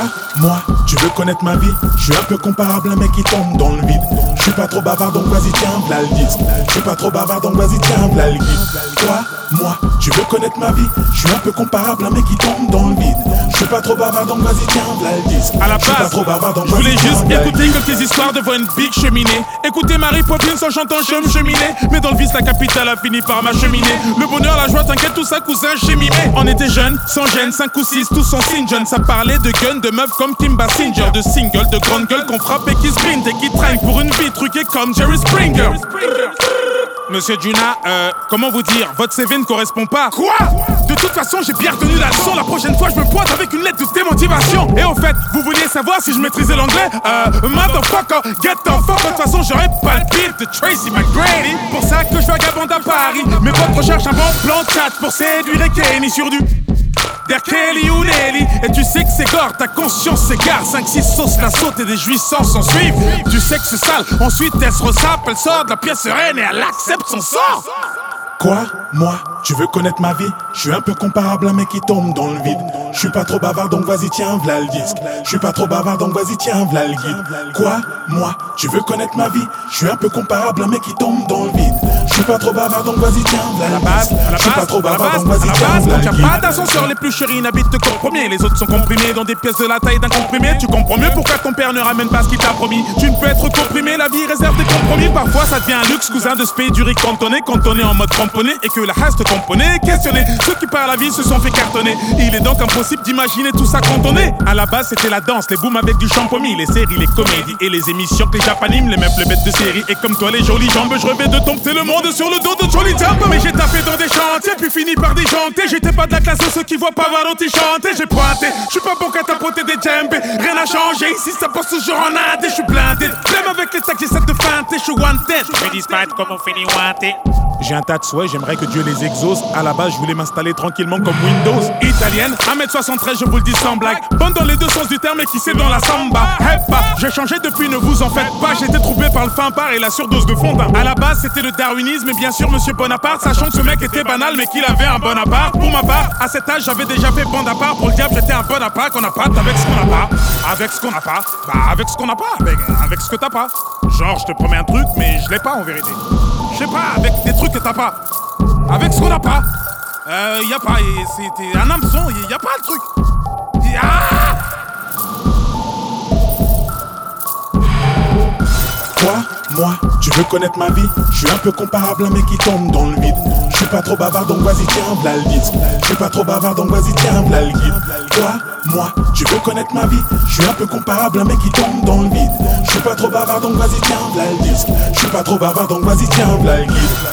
Quoi? Moi, tu veux connaître ma vie? Je suis un peu comparable à un mec qui tombe dans le vide. Je suis pas trop bavard donc vas-y tiens v'là le disque. Je suis pas trop bavard donc vas-y tiens v'là le guide. Quoi? Moi, tu veux connaître ma vie? Je suis un peu comparable à un mec qui tombe dans le vide. Je suis pas trop bavard donc vas-y tiens v'là le disque. À la base, je voulais juste écouter quelques histoires devant une big cheminée. Écouter Mary Poppins en chantant cheminée. Mais dans le vice la capitale a fini par m'acheminer. Le bonheur, la joie, t'inquiète tout ça cousin j'ai mimé. On était jeunes, sans gêne, 5 ou 6, tous en signe jeune. Ça parlait de guns, de meufs comme Kim Basinger, de singles, de grandes gueules qu'on frappe et qui sprint et qui traînent pour une vie truquée comme Jerry Springer. Monsieur Juna, comment vous dire, votre CV ne correspond pas. Quoi? De toute façon, j'ai bien retenu la leçon. La prochaine fois, je me pointe avec une lettre de démotivation. Et au fait, vous vouliez savoir si je maîtrisais l'anglais? Motherfucker, get the fuck. De toute façon, j'aurais pas le beat de Tracy McGrady. Pour ça que je vagabonde à Paris. Mes potes recherchent un bon plan de chat pour séduire Kenny sur du Kelly ou Nelly. Et tu sais que c'est gore, ta conscience s'égare. 5-6 sauces la saute et des jouissances en suivent. Tu sais que c'est sale, ensuite elle se ressape. Elle sort de la pièce sereine et elle accepte son sort. Quoi? Moi, tu veux connaître ma vie? Je suis un peu comparable à un mec qui tombe dans le vide. Je suis pas trop bavard donc vas-y tiens v'là le disque. Je suis pas trop bavard donc vas-y tiens v'là le guide. Quoi? Moi, tu veux connaître ma vie? Je suis un peu comparable à un mec qui tombe dans le vide. Je suis pas trop bavard donc vas-y tiens v'là le disque. Je suis pas trop bavard donc vas-y tiens v'là le guide. Y'a pas d'ascenseur, les plus chéris n'habitent que premier. Les autres sont comprimés dans des pièces de la taille d'un comprimé. Tu comprends mieux pourquoi ton père ne ramène pas ce qu'il t'a promis. Tu ne peux être comprimé, la vie réserve des compromis. Parfois ça devient un luxe, cousin, de se payer du riz cantonné quand on est en mode cramponné et que la haste componée questionné. Ceux qui par la vie se sont fait cartonner. Il est donc impossible d'imaginer tout ça cantonné. À la base c'était la danse, les booms avec du champomis, les séries, les comédies et les émissions que les japaniment, les meufs, les bêtes de série. Et comme toi les jolies jambes, je rêvais de tomber le monde sur le dos de Jolly Jump. Mais j'ai tapé dans des chantiers puis fini par déjanter. J'étais pas de la classe de ceux qui voient Pavarotti chanter. J'ai pointé, je suis pas bon qu'à tapoter des djembés. Rien n'a changé ici, ça passe toujours en Inde. Je suis blindé, même avec les sacs j'essaie de feinter. Je suis wanted, je vais disparaître comme on finit wanted. J'ai un tas de souhaits, j'aimerais que Dieu les exauce. À la base, je voulais m'installer tranquillement comme Windows. Italienne, 1m73, je vous le dis sans blague. Bonne dans les deux sens du terme et qui sait dans la samba. Heppa, j'ai changé depuis, ne vous en faites pas. J'ai été troublé par le fin part et la surdose de fondant. À la base, c'était le darwinisme et bien sûr Monsieur Bonaparte. Sachant que ce mec était banal mais qu'il avait un bon appart. Pour ma part, à cet âge, j'avais déjà fait bande à part. Pour le diable, j'étais un bon appart qu'on apprête avec ce qu'on n'a pas. Avec ce qu'on n'a pas, bah avec ce qu'on n'a pas, avec ce que t'as pas. Genre, je te promets un truc, mais je l'ai pas en vérité. Je sais pas, avec des trucs que t'as pas. Avec ce qu'on n'a pas. Y a pas, c'était un hameçon, y a pas le truc. Quoi? Moi, tu veux connaître ma vie? Je suis un peu comparable à un mec qui tombe dans le vide. Je suis pas trop bavard donc vas-y tiens v'là le disque. Je suis pas trop bavard donc vas-y tiens v'là le guide. Quoi? Moi, tu veux connaître ma vie? Je suis un peu comparable à un mec qui tombe dans le vide. Je suis pas trop bavard donc vas-y tiens v'là le disque. Je suis pas trop bavard donc vas-y tiens v'là le guide.